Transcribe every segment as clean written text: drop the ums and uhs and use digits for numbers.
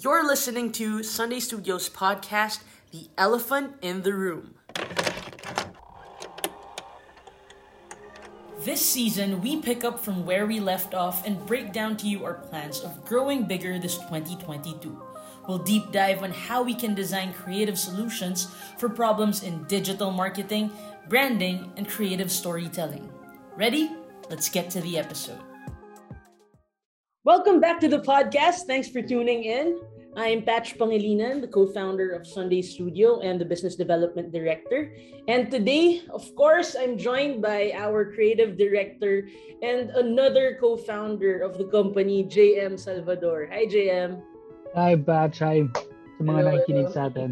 You're listening to Sunday Studios podcast, The Elephant in the Room. This season, we pick up from where we left off and break down to you our plans of growing bigger this 2022. We'll deep dive on how we can design creative solutions for problems in digital marketing, branding, and creative storytelling. Ready? Let's get to the episode. Welcome back to the podcast. Thanks for tuning in. I'm Patch Pangilinan, the co-founder of Sunday Studio and the business development director. And today, of course, I'm joined by our creative director and another co-founder of the company, JM Salvador. Hi, JM. Hi, Patch. Hi sa mga nakikinig sa atin.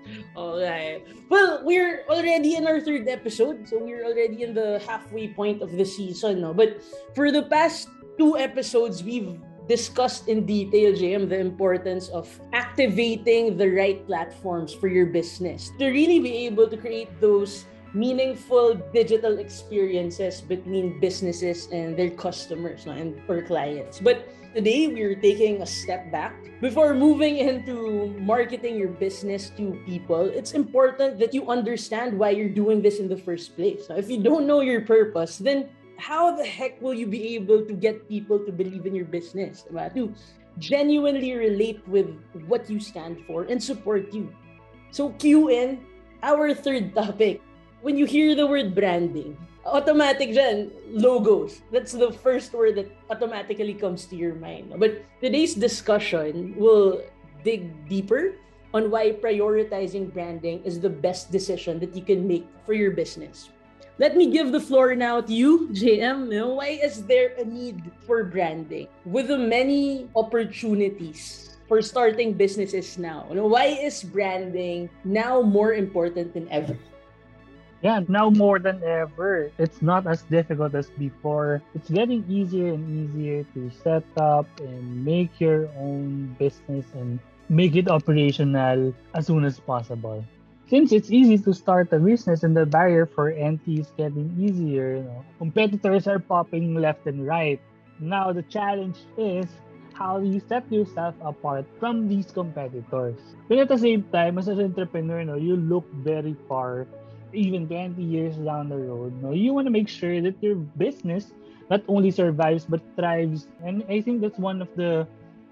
Alright. Well, we're already in our third episode, so we're already in the halfway point of the season. No? But for the past 2 episodes, we've discussed in detail, JM, the importance of activating the right platforms for your business to really be able to create those meaningful digital experiences between businesses and their customers and or clients. But today, we're taking a step back. Before moving into marketing your business to people, it's important that you understand why you're doing this in the first place. Now, if you don't know your purpose, then how the heck will you be able to get people to believe in your business? Right? To genuinely relate with what you stand for and support you. So cue in our third topic. When you hear the word branding, automatic dyan, logos. That's the first word that automatically comes to your mind. But today's discussion will dig deeper on why prioritizing branding is the best decision that you can make for your business. Let me give the floor now to you, JM. Why is there a need for branding? With the many opportunities for starting businesses now, why is branding now more important than ever? Yeah, now more than ever. It's not as difficult as before. It's getting easier and easier to set up and make your own business and make it operational as soon as possible. Since it's easy to start a business and the barrier for entry is getting easier, competitors are popping left and right. Now the challenge is how do you set yourself apart from these competitors? But at the same time, as an entrepreneur, you look very far, even 20 years down the road. You want to make sure that your business not only survives but thrives. And I think that's one of the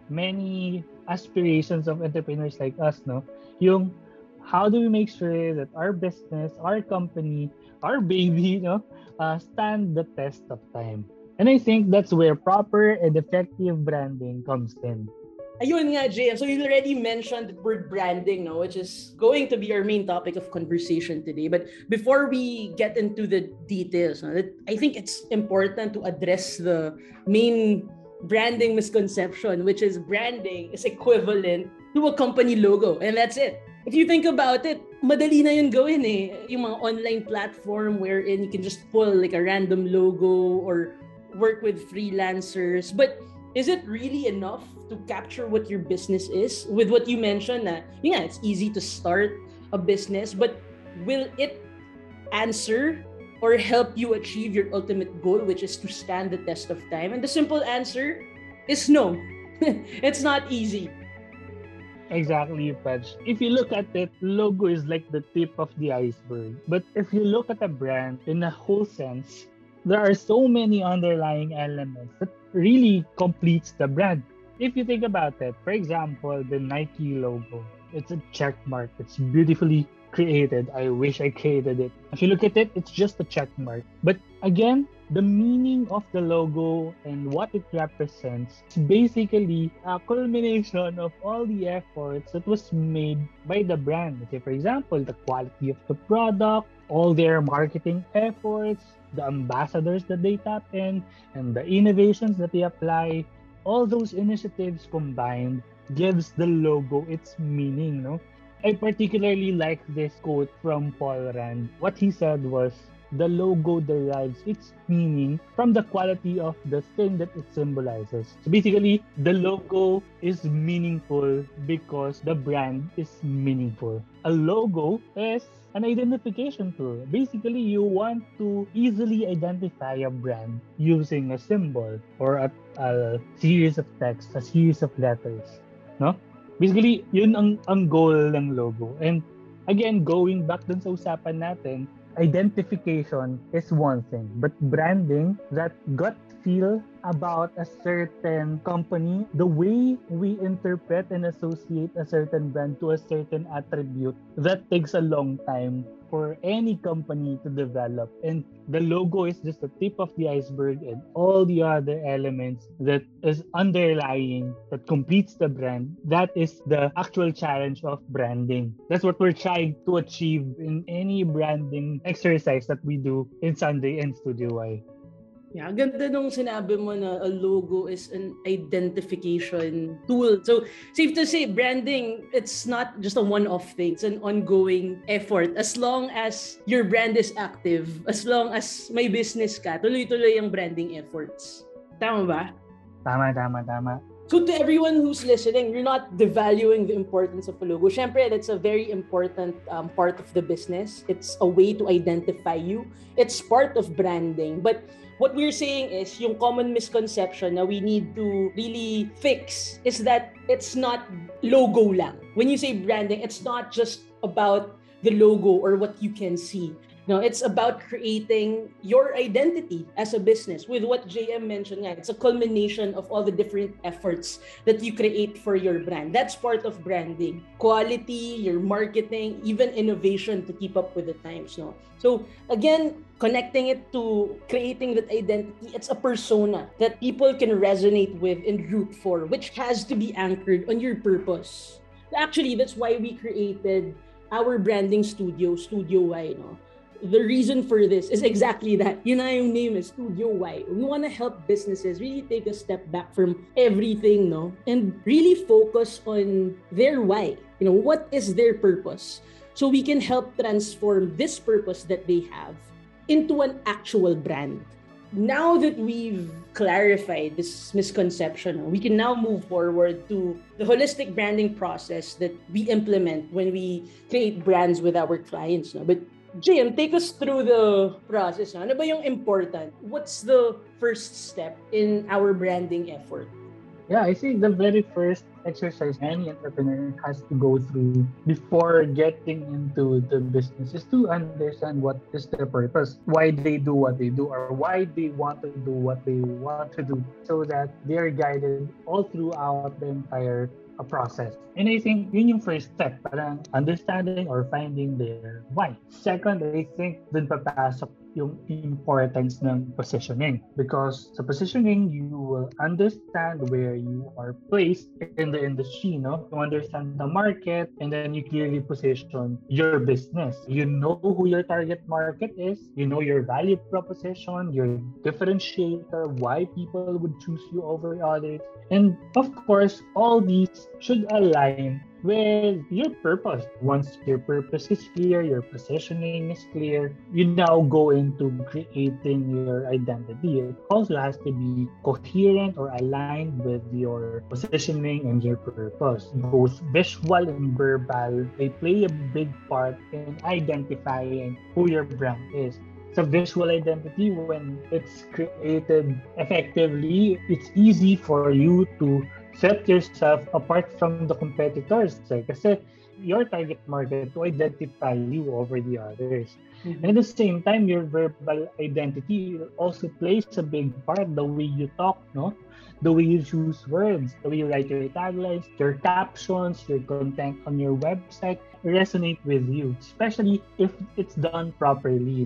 many aspirations of entrepreneurs like us. Yung how do we make sure that our business, our company, our baby, stand the test of time? And I think that's where proper and effective branding comes in. Ayun nga, JM. So you already mentioned the word branding, which is going to be our main topic of conversation today. But before we get into the details, I think it's important to address the main branding misconception, which is branding is equivalent to a company logo. And that's it. If you think about it, madali na yun gawin eh. Yung mga online platform wherein you can just pull like a random logo or work with freelancers. But is it really enough to capture what your business is? With what you mentioned, it's easy to start a business, but will it answer or help you achieve your ultimate goal, which is to stand the test of time? And the simple answer is no. It's not easy. Exactly, Patch. If you look at it, logo is like the tip of the iceberg. But if you look at a brand in a whole sense, there are so many underlying elements that really completes the brand. If you think about it, for example, the Nike logo, it's a check mark. It's beautifully created. I wish I created it. If you look at it, it's just a check mark. But again, the meaning of the logo and what it represents is basically a culmination of all the efforts that was made by the brand. Okay, for example, the quality of the product, all their marketing efforts, the ambassadors that they tap in, and the innovations that they apply. All those initiatives combined gives the logo its meaning. I particularly like this quote from Paul Rand. What he said was, the logo derives its meaning from the quality of the thing that it symbolizes. So basically, the logo is meaningful because the brand is meaningful. A logo is an identification tool. Basically, you want to easily identify a brand using a symbol or a series of text, a series of letters. Basically, yun ang goal ng logo. And again, going back dun sa usapan natin, identification is one thing, but branding, that gut feel about a certain company, the way we interpret and associate a certain brand to a certain attribute, that takes a long time for any company to develop. And the logo is just the tip of the iceberg, and all the other elements that is underlying, that completes the brand, that is the actual challenge of branding. That's what we're trying to achieve in any branding exercise that we do in Sunday and Studio Y. Yeah, ganda nung sinabi mo na a logo is an identification tool. So, safe to say, branding, it's not just a one-off thing. It's an ongoing effort. As long as your brand is active, as long as may business ka, tuloy-tuloy ang branding efforts. Tama ba? Tama. So to everyone who's listening, you're not devaluing the importance of a logo. Syempre, that's a very important part of the business. It's a way to identify you. It's part of branding. But what we're saying is, yung common misconception na we need to really fix is that it's not logo lang. When you say branding, it's not just about the logo or what you can see. No, it's about creating your identity as a business. With what JM mentioned, it's a culmination of all the different efforts that you create for your brand. That's part of branding. Quality, your marketing, even innovation to keep up with the times. No? So again, connecting it to creating that identity, it's a persona that people can resonate with and root for, which has to be anchored on your purpose. Actually, that's why we created our branding studio, Studio Y. No? The reason for this is exactly that. Yun na yung name is Studio Y. We want to help businesses really take a step back from everything, no? And really focus on their why. You know, what is their purpose? So we can help transform this purpose that they have into an actual brand. Now that we've clarified this misconception, we can now move forward to the holistic branding process that we implement when we create brands with our clients. No? But JM, take us through the process. Ano ba yung important? What's the first step in our branding effort? Yeah, I think the very first exercise any entrepreneur has to go through before getting into the business is to understand what is their purpose, why they do what they do, or why they want to do what they want to do, so that they're guided all throughout the entire process. And I think yun yung first step, parang understanding or finding their why. Second, I think dun papasok yung importance ng positioning, because sa positioning you will understand where you are placed in the industry, no? You understand the market, and then you clearly position your business. You know who your target market is, you know your value proposition, your differentiator, why people would choose you over others, and of course all these should align with your purpose. Once your purpose is clear, your positioning is clear, you now go into creating your identity. It also has to be coherent or aligned with your positioning and your purpose. Both visual and verbal, they play a big part in identifying who your brand is. So visual identity, when it's created effectively, it's easy for you to set yourself apart from the competitors. Kasi your target market to identify you over the others. Mm-hmm. And at the same time, your verbal identity also plays a big part. The way you talk, no? The way you choose words, the way you write your taglines, your captions, your content on your website resonate with you, especially if it's done properly.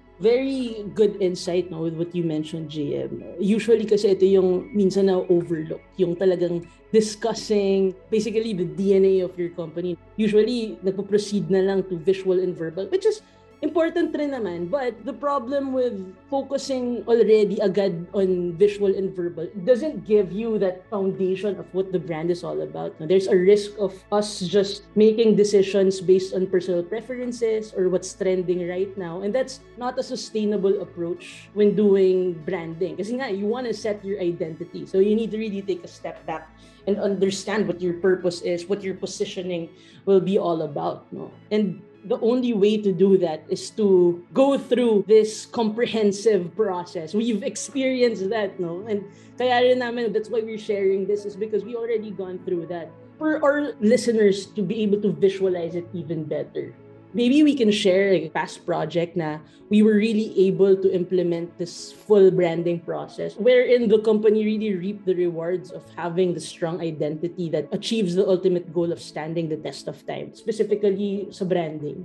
Very good insight, no, with what you mentioned, JM. Usually kasi ito yung minsan na overlook, yung talagang discussing basically the DNA of your company. Usually, nagpo-proceed na lang to visual and verbal, which is important rin naman. But the problem with focusing already agad on visual and verbal, it doesn't give you that foundation of what the brand is all about. There's a risk of us just making decisions based on personal preferences or what's trending right now. And that's not a sustainable approach when doing branding. Kasi nga, you want to set your identity. So you need to really take a step back and understand what your purpose is, what your positioning will be all about. No? And the only way to do that is to go through this comprehensive process. We've experienced that, no? And kaya rin namin, that's why we're sharing this, is because we already gone through that. for our listeners to be able to visualize it even better, maybe we can share like a past project na we were really able to implement this full branding process wherein the company really reaped the rewards of having the strong identity that achieves the ultimate goal of standing the test of time, specifically sa branding.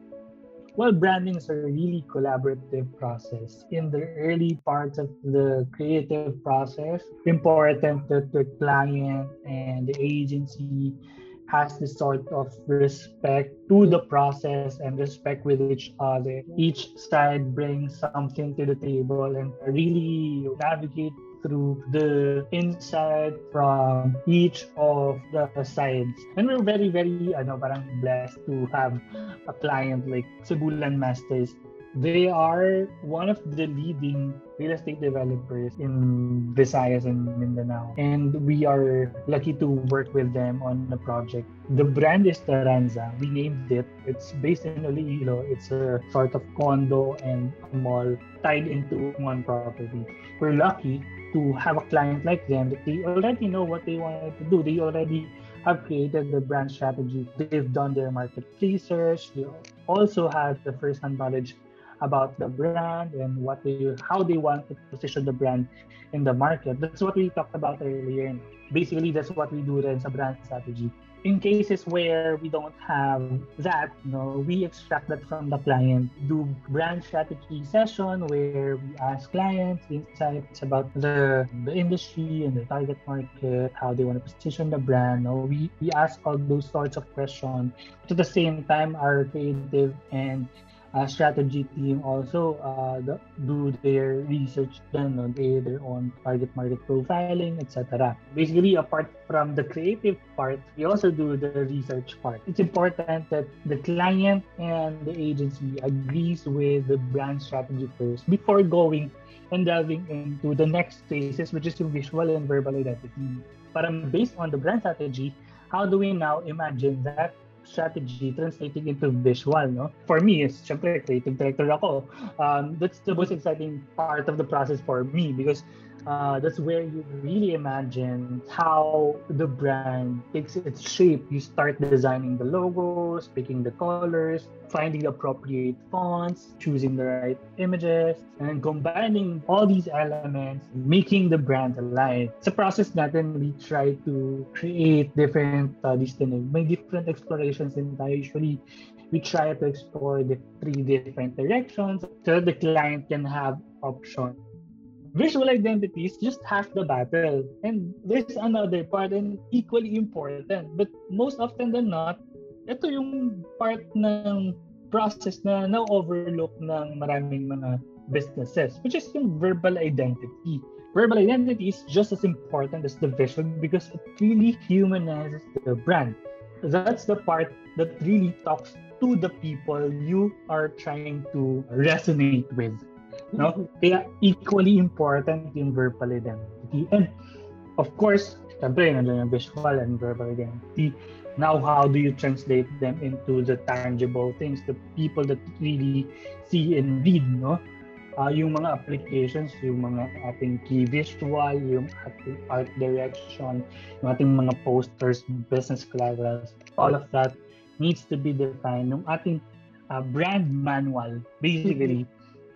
Well, branding is a really collaborative process. In the early parts of the creative process, important that the client and the agency has this sort of respect to the process and respect with each other. Each side brings something to the table and really navigate through the insight from each of the sides. And we're very, very parang blessed to have a client like Cebulan Masters. They are one of the leading real estate developers in Visayas and Mindanao. And we are lucky to work with them on the project. The brand is Taranza. We named it. It's based in Iloilo. It's a sort of condo and a mall tied into one property. We're lucky to have a client like them that they already know what they wanted to do. They already have created the brand strategy. They've done their market research. They also have the first-hand knowledge about the brand and how they want to position the brand in the market. That's what we talked about earlier. Basically, that's what we do then sa brand strategy. In cases where we don't have that, we extract that from the client, do brand strategy session where we ask clients insights about the industry and the target market, how they want to position the brand. We ask all those sorts of questions. But at the same time, our creative and strategy team also do their research then on their own target market profiling, etc. Basically, apart from the creative part, we also do the research part. It's important that the client and the agency agrees with the brand strategy first before going and delving into the next phases, which is the visual and verbal identity. But based on the brand strategy, how do we now imagine that strategy translating into visual, no? For me, is syempre creative director ako. That's the most exciting part of the process for me because that's where you really imagine how the brand takes its shape. You start designing the logos, picking the colors, finding the appropriate fonts, choosing the right images, and combining all these elements, making the brand alive. It's a process natin we try to create different may different explorations in tayo. Usually, we try to explore the 3 different directions so that the client can have options. Visual identity is just half the battle. And there's another part and equally important. But most often than not, ito yung part ng process na na-overlook ng maraming mga businesses, which is yung verbal identity. Verbal identity is just as important as the visual because it really humanizes the brand. That's the part that really talks to the people you are trying to resonate with. No? Kaya equally important yung verbal identity. And of course, syempre, nandiyan yung visual and verbal identity. Now, how do you translate them into the tangible things, the people that really see and read, no? Yung mga applications, yung mga ating key visual, yung ating art direction, yung ating mga posters, business collaterals, all of that needs to be defined. Yung ating brand manual, basically,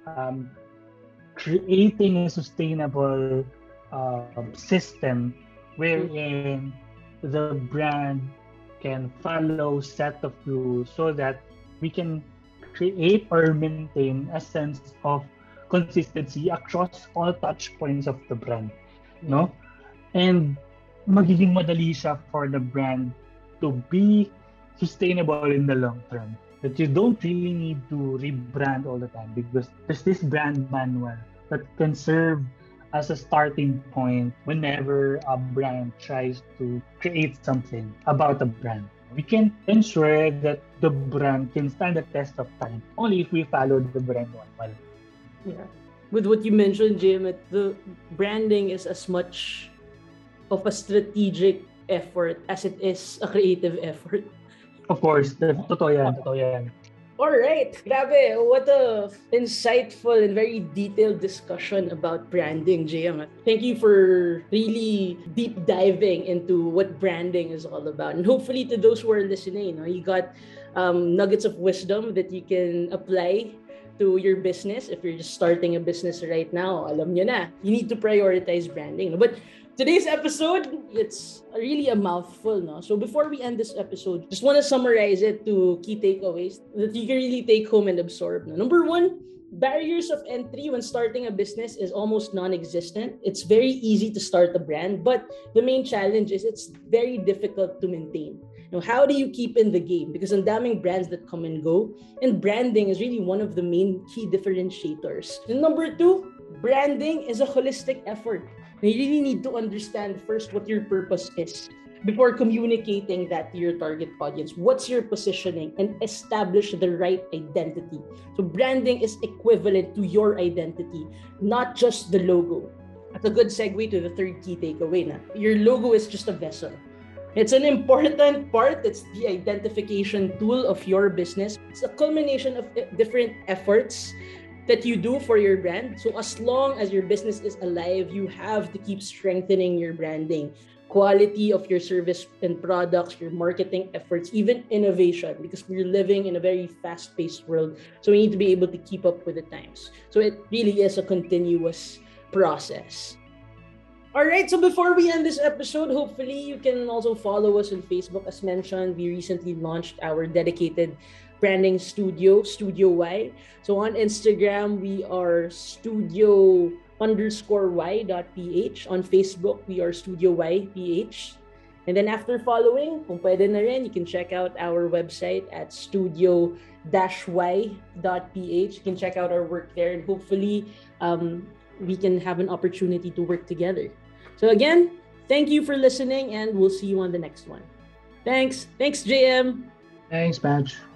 creating a sustainable system wherein the brand can follow set of rules so that we can create or maintain a sense of consistency across all touch points of the brand, no? And magiging madali siya for the brand to be sustainable in the long term. That you don't really need to rebrand all the time because there's this brand manual that can serve as a starting point whenever a brand tries to create something about a brand. We can ensure that the brand can stand the test of time only if we follow the brand manual. Yeah. With what you mentioned, Jim, the branding is as much of a strategic effort as it is a creative effort. Of course, totoo yan. All right. Grabe, what a insightful and very detailed discussion about branding, JM. Thank you for really deep diving into what branding is all about. And hopefully to those who are listening, you got nuggets of wisdom that you can apply to your business. If you're just starting a business right now, alam nyo na, you need to prioritize branding. But today's episode, it's really a mouthful, no? So before we end this episode, just want to summarize it to key takeaways that you can really take home and absorb. No? Number one, barriers of entry when starting a business is almost non-existent. It's very easy to start a brand, but the main challenge is it's very difficult to maintain. How do you keep in the game? Because ang daming brands that come and go, and branding is really one of the main key differentiators. And number two, branding is a holistic effort. You really need to understand first what your purpose is before communicating that to your target audience. What's your positioning, and establish the right identity. So branding is equivalent to your identity, not just the logo. That's a good segue to the third key takeaway. Your logo is just a vessel. It's an important part. It's the identification tool of your business. It's a culmination of different efforts that you do for your brand. So as long as your business is alive, you have to keep strengthening your branding, quality of your service and products, your marketing efforts, even innovation, because we're living in a very fast-paced world. So we need to be able to keep up with the times. So it really is a continuous process. All right, so before we end this episode, hopefully you can also follow us on Facebook. As mentioned, we recently launched our dedicated branding studio, Studio Y. So on Instagram, we are studio_y.ph. On Facebook, we are Studio Y.ph. And then after following, kung pwede na rin, you can check out our website at studio-y.ph. You can check out our work there, and hopefully we can have an opportunity to work together. So again, thank you for listening, and we'll see you on the next one. Thanks, JM. Thanks, Badge.